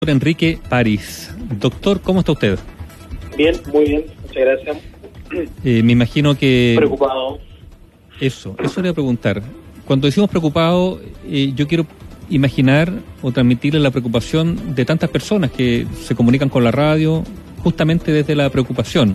Enrique París. Doctor, ¿cómo está usted? Bien, muy bien, muchas gracias. Me imagino que... Preocupado. Eso le voy a preguntar. Cuando decimos preocupado, yo quiero imaginar o transmitirle la preocupación de tantas personas que se comunican con la radio justamente desde la preocupación.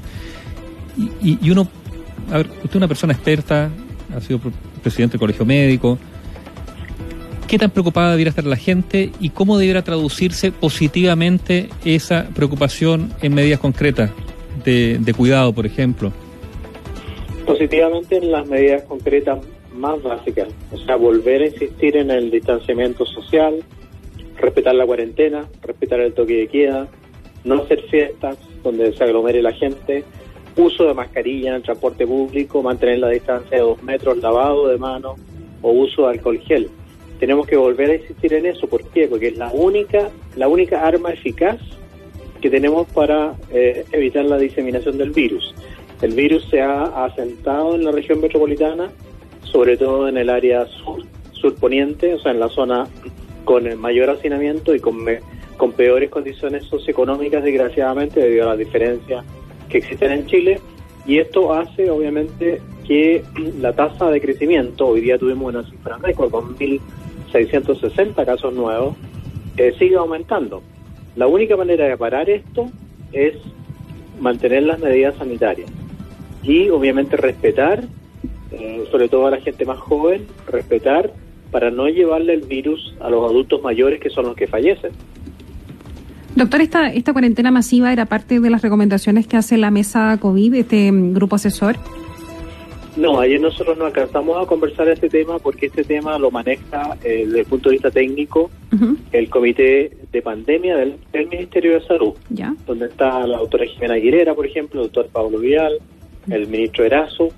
Y uno, a ver, usted es una persona experta, ha sido presidente del Colegio Médico. ¿Qué tan preocupada debiera estar la gente y cómo debiera traducirse positivamente esa preocupación en medidas concretas de cuidado, por ejemplo? Positivamente en las medidas concretas más básicas, o sea, volver a insistir en el distanciamiento social, respetar la cuarentena, respetar el toque de queda, no hacer fiestas donde se aglomere la gente, uso de mascarilla en el transporte público, mantener la distancia de 2 metros, lavado de manos o uso de alcohol gel. Tenemos que volver a insistir en eso. ¿Por qué? Porque es la única arma eficaz que tenemos para evitar la diseminación del virus. El virus se ha asentado en la región metropolitana, sobre todo en el área surponiente, o sea, en la zona con el mayor hacinamiento y con peores condiciones socioeconómicas, desgraciadamente, debido a las diferencias que existen en Chile. Y esto hace, obviamente, que la tasa de crecimiento, hoy día tuvimos una cifra récord con 1.660 casos nuevos, sigue aumentando. La única manera de parar esto es mantener las medidas sanitarias y obviamente respetar, sobre todo a la gente más joven, respetar para no llevarle el virus a los adultos mayores, que son los que fallecen. Doctor, esta cuarentena masiva era parte de las recomendaciones que hace la mesa COVID, este grupo asesor. No, ayer nosotros no alcanzamos a conversar este tema porque este tema lo maneja desde el punto de vista técnico el Comité de Pandemia del Ministerio de Salud, ¿ya? Donde está la doctora Jimena Aguilera, por ejemplo, el doctor Pablo Vidal, el ministro Erazo.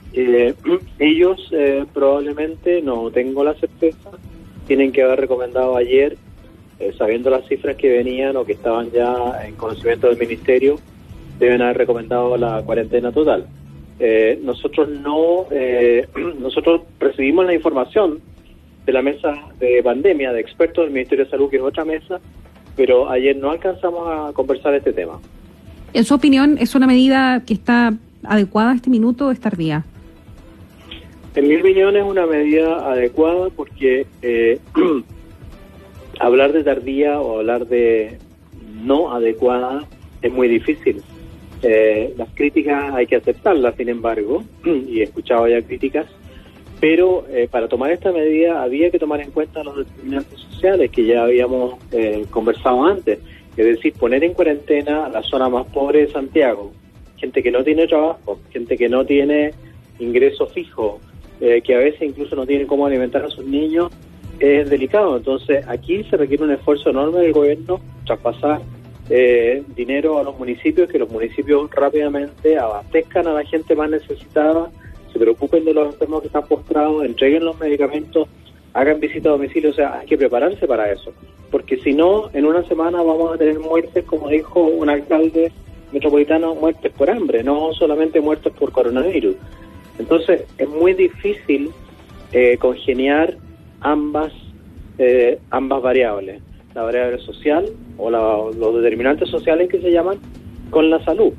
Ellos probablemente, no tengo la certeza, tienen que haber recomendado ayer, sabiendo las cifras que venían o que estaban ya en conocimiento del ministerio, deben haber recomendado la cuarentena total. Nosotros recibimos la información de la mesa de pandemia de expertos del Ministerio de Salud, que es otra mesa, pero ayer no alcanzamos a conversar este tema. En su opinión, ¿es una medida que está adecuada a este minuto o es tardía? En mi opinión es una medida adecuada porque hablar de tardía o hablar de no adecuada es muy difícil. Las críticas hay que aceptarlas, sin embargo, y he escuchado ya críticas, pero para tomar esta medida había que tomar en cuenta los determinantes sociales que ya habíamos conversado antes, es decir, poner en cuarentena la zona más pobre de Santiago, gente que no tiene trabajo, gente que no tiene ingreso fijo, que a veces incluso no tiene cómo alimentar a sus niños, es delicado. Entonces aquí se requiere un esfuerzo enorme del gobierno, traspasar dinero a los municipios, que los municipios rápidamente abastezcan a la gente más necesitada, se preocupen de los enfermos que están postrados, entreguen los medicamentos, hagan visita a domicilio. O sea, hay que prepararse para eso, porque si no, en una semana vamos a tener muertes, como dijo un alcalde metropolitano, muertes por hambre, no solamente muertes por coronavirus. Entonces es muy difícil congeniar ambas variables, la variable social o los determinantes sociales que se llaman con la salud.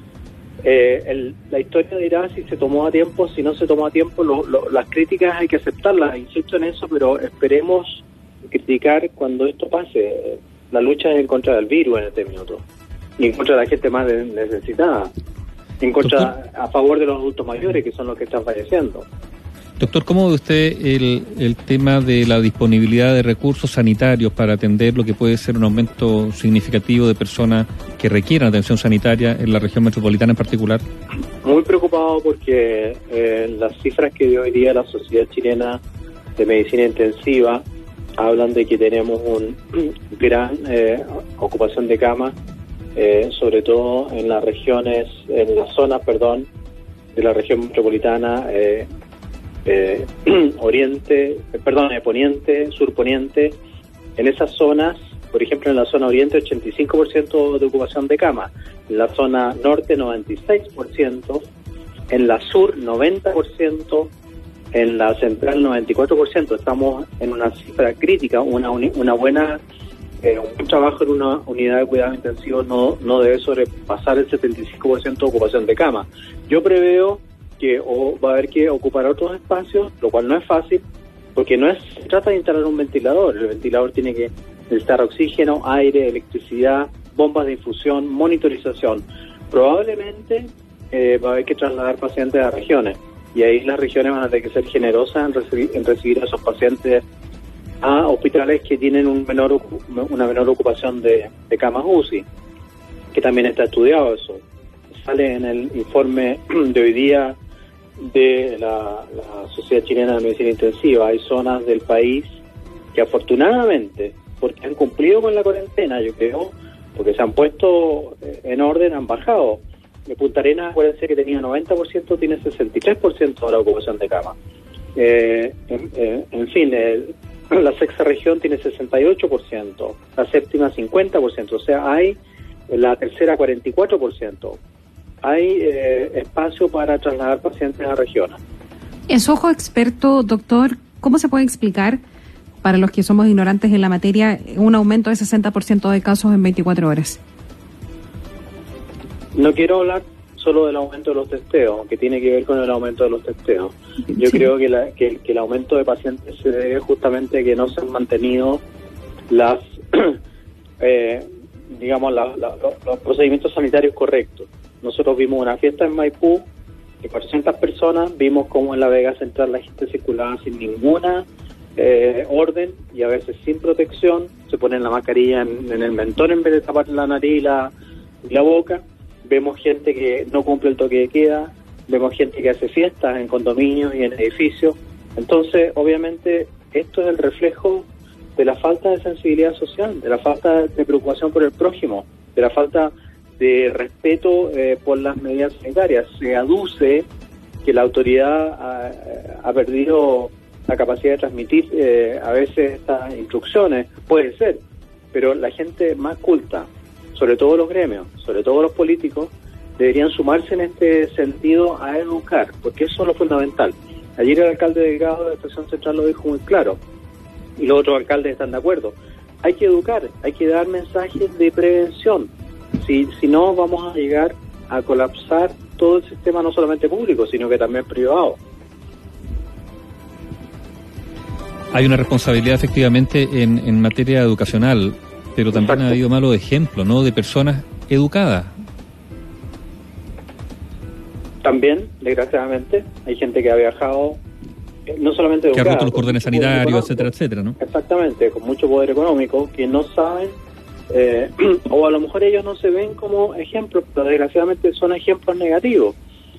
La historia dirá si se tomó a tiempo, si no se tomó a tiempo. Las críticas hay que aceptarlas, insisto en eso, pero esperemos criticar cuando esto pase. La lucha es en contra del virus en este minuto y en contra de la gente más necesitada, en contra, a favor de los adultos mayores, que son los que están falleciendo. Doctor, ¿cómo ve usted el tema de la disponibilidad de recursos sanitarios para atender lo que puede ser un aumento significativo de personas que requieran atención sanitaria en la región metropolitana en particular? Muy preocupado porque las cifras que dio hoy día la Sociedad Chilena de Medicina Intensiva hablan de que tenemos un gran ocupación de camas, sobre todo en las zonas de la región metropolitana, poniente, surponiente. En esas zonas, por ejemplo, en la zona oriente 85% de ocupación de cama, en la zona norte 96%, en la sur 90%, en la central 94%. Estamos en una cifra crítica, una buena un trabajo en una unidad de cuidado intensivo no debe sobrepasar el 75% de ocupación de cama. Yo preveo que va a haber que ocupar otros espacios, lo cual no es fácil, porque se trata de instalar un ventilador. El ventilador tiene que necesitar oxígeno, aire, electricidad, bombas de infusión, monitorización. Probablemente va a haber que trasladar pacientes a regiones, y ahí las regiones van a tener que ser generosas en recibir a esos pacientes a hospitales que tienen una menor ocupación de camas UCI, que también está estudiado eso. Sale en el informe de hoy día de la Sociedad Chilena de Medicina Intensiva. Hay zonas del país que afortunadamente, porque han cumplido con la cuarentena, yo creo, porque se han puesto en orden, han bajado. De Punta Arenas, acuérdense que tenía 90%, tiene 63% de la ocupación de cama. En fin, la sexta región tiene 68%, la séptima 50%, o sea, hay la tercera 44%. Hay espacio para trasladar pacientes a regiones. En su ojo experto, doctor, ¿cómo se puede explicar, para los que somos ignorantes en la materia, un aumento de 60% de casos en 24 horas? No quiero hablar solo del aumento de los testeos, aunque tiene que ver con el aumento de los testeos. Yo creo que el aumento de pacientes se debe justamente a que no se han mantenido los procedimientos sanitarios correctos. Nosotros vimos una fiesta en Maipú de 400 personas, vimos cómo en la Vega Central la gente circulaba sin ninguna orden y a veces sin protección, se ponen la mascarilla en el mentón en vez de tapar la nariz y la boca. Vemos gente que no cumple el toque de queda, vemos gente que hace fiestas en condominios y en edificios. Entonces, obviamente, esto es el reflejo de la falta de sensibilidad social, de la falta de preocupación por el prójimo, de la falta de respeto por las medidas sanitarias. Se aduce que la autoridad ha perdido la capacidad de transmitir a veces estas instrucciones. Puede ser, pero la gente más culta, sobre todo los gremios, sobre todo los políticos, deberían sumarse en este sentido a educar, porque eso es lo fundamental. Ayer el alcalde Delgado de la Estación Central lo dijo muy claro, y los otros alcaldes están de acuerdo. Hay que educar, hay que dar mensajes de prevención. Si no, vamos a llegar a colapsar todo el sistema, no solamente público, sino que también privado. Hay una responsabilidad efectivamente en materia educacional, pero también Exacto. Ha habido malos ejemplos, ¿no?, de personas educadas. También, desgraciadamente, hay gente que ha viajado, no solamente educada, que ha roto los cordones sanitarios, etcétera, etcétera, ¿no? Exactamente, con mucho poder económico, que no saben, o a lo mejor ellos no se ven como ejemplos, pero desgraciadamente son ejemplos negativos.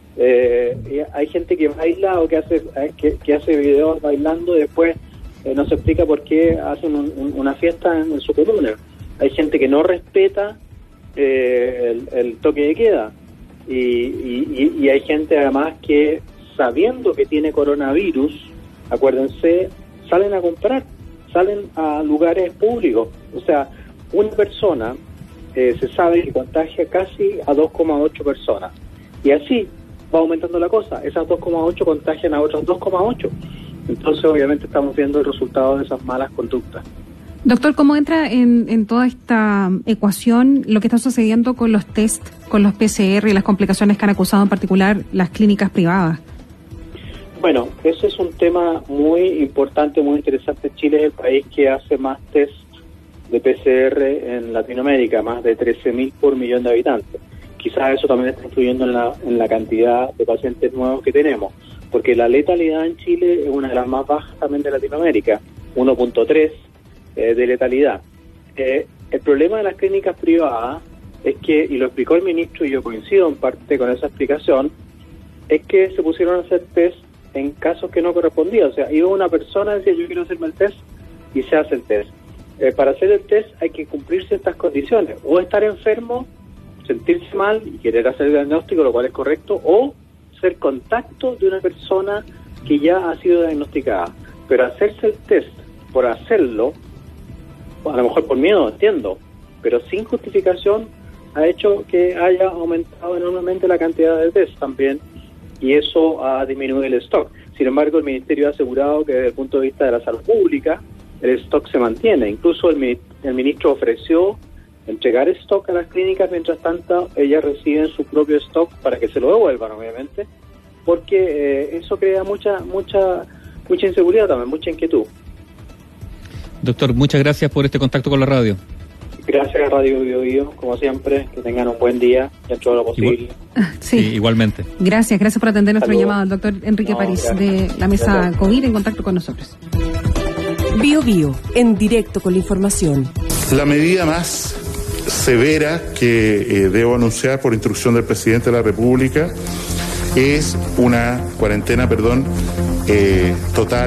Hay gente que baila o que hace videos bailando y después no se explica por qué hacen una fiesta en su comuna. Hay gente que no respeta el toque de queda y hay gente además que, sabiendo que tiene coronavirus, acuérdense, salen a comprar, salen a lugares públicos. O sea, una persona se sabe que contagia casi a 2,8 personas y así va aumentando la cosa. Esas 2,8 contagian a otras 2,8. Entonces, obviamente, estamos viendo el resultado de esas malas conductas. Doctor, ¿cómo entra en toda esta ecuación lo que está sucediendo con los test, con los PCR y las complicaciones que han acusado en particular las clínicas privadas? Bueno, ese es un tema muy importante, muy interesante. Chile es el país que hace más test de PCR en Latinoamérica, más de 13.000 por millón de habitantes. Quizás eso también está influyendo en la cantidad de pacientes nuevos que tenemos, porque la letalidad en Chile es una de las más bajas también de Latinoamérica, 1.3 de letalidad. El problema de las clínicas privadas es que, y lo explicó el ministro y yo coincido en parte con esa explicación, es que se pusieron a hacer test en casos que no correspondían. O sea, iba una persona y decía, yo quiero hacerme el test, y se hace el test. Para hacer el test hay que cumplir ciertas condiciones, o estar enfermo, sentirse mal y querer hacer el diagnóstico, lo cual es correcto, o ser contacto de una persona que ya ha sido diagnosticada. Pero hacerse el test por hacerlo, a lo mejor por miedo, entiendo, pero sin justificación, ha hecho que haya aumentado enormemente la cantidad de test también, y eso ha disminuido el stock. Sin embargo, el Ministerio ha asegurado que desde el punto de vista de la salud pública, el stock se mantiene. Incluso el ministro ofreció entregar stock a las clínicas, mientras tanto ellas reciben su propio stock para que se lo devuelvan, obviamente, porque eso crea mucha inseguridad también, mucha inquietud. Doctor, muchas gracias por este contacto con la radio. Gracias a Radio Bio Bio, como siempre, que tengan un buen día dentro de lo posible. Sí, igualmente. Gracias por atender nuestro Saludos. llamado, el doctor Enrique París, gracias. de la mesa COVID, en contacto con nosotros. Bio Bio, en directo con la información. La medida más severa que debo anunciar por instrucción del presidente de la República es una cuarentena, total